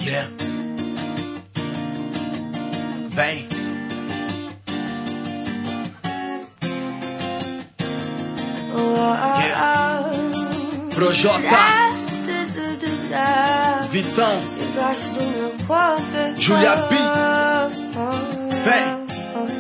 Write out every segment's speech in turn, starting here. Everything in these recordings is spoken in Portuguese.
Yeah. Vem. Yeah. Projota, Vitão, Julia B. Vem.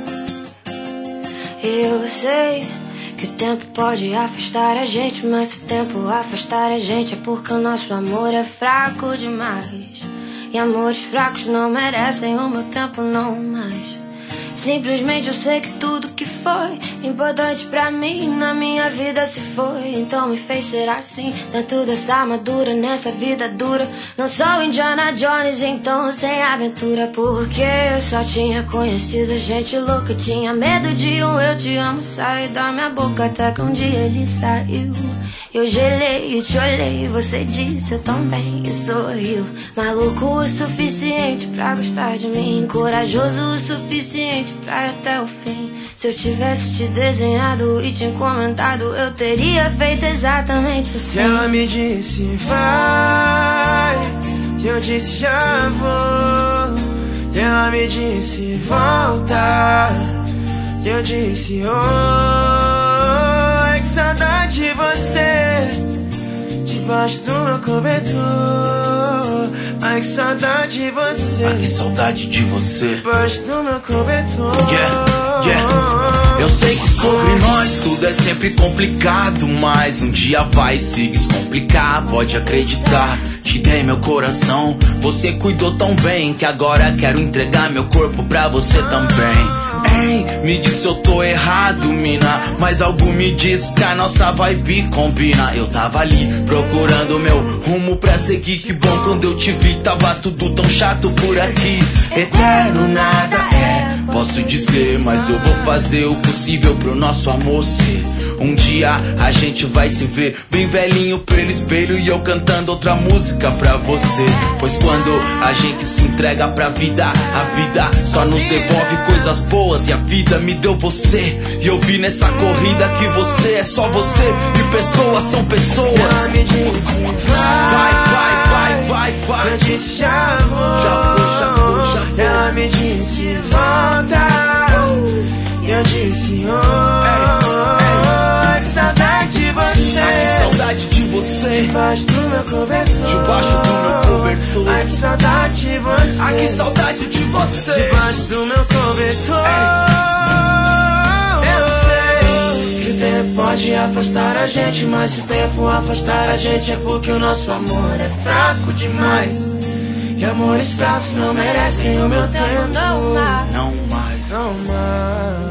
Eu sei que o tempo pode afastar a gente, mas se o tempo afastar a gente é porque o nosso amor é fraco demais. E amores fracos não merecem o meu tempo, não mais. Simplesmente eu sei que tudo que foi importante pra mim na minha vida se foi. Então me fez ser assim, dentro dessa armadura, nessa vida dura. Não sou Indiana Jones, então sem aventura. Porque eu só tinha conhecido gente louca. Tinha medo de um eu te amo sair da minha boca. Até que um dia ele saiu. Eu gelei e te olhei, você disse eu também e sorriu. Maluco o suficiente pra gostar de mim, corajoso o suficiente pra ir até o fim. Se eu tivesse te desenhado e te encomendado, eu teria feito exatamente assim. Ela me disse vai, e eu disse já vou. E ela me disse volta, e eu disse oh, que saudade de você, debaixo do meu cobertor. Ai, que saudade de você. Ai, que saudade de você. Debaixo do meu cobertor. Yeah, yeah. Eu sei que sobre nós tudo é sempre complicado, mas um dia vai se descomplicar, pode acreditar. Te dei meu coração, você cuidou tão bem que agora quero entregar meu corpo pra você também. Ei, me diz se eu tô errado, mina, mas algo me diz que a nossa vibe combina. Eu tava ali procurando meu rumo pra seguir. Que bom quando eu te vi, tava tudo tão chato por aqui. Eterno nada é, posso dizer, mas eu vou fazer o possível pro nosso amor ser. Um dia a gente vai se ver bem velhinho pelo espelho e eu cantando outra música pra você. Pois quando a gente se entrega pra vida, a vida só nos devolve coisas boas. E a vida me deu você, e eu vi nessa corrida que você é só você e pessoas são pessoas. Ela me disse vai, vai, vai, vai, vai. Eu disse já vou, já foi, já foi, já foi. Ela me disse volta, e eu disse oh, que saudade de você. Ai, que saudade de você. Debaixo do meu cobertor. Debaixo do meu cobertor. Ai, que saudade de você. Ai, que saudade de você. Debaixo do meu cobertor. Eu sei que o tempo pode afastar a gente, mas se o tempo afastar a gente é porque o nosso amor é fraco demais. E amores fracos não merecem o meu tempo. Não mais. Não mais. Não mais.